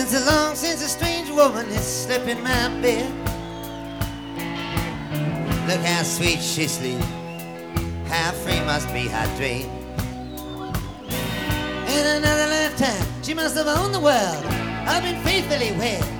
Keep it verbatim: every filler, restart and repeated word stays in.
Been so long since a strange woman has slept in my bed. Look how sweet she sleeps, how free must be her dream. In another lifetime, she must have owned the world. I've been faithfully wed.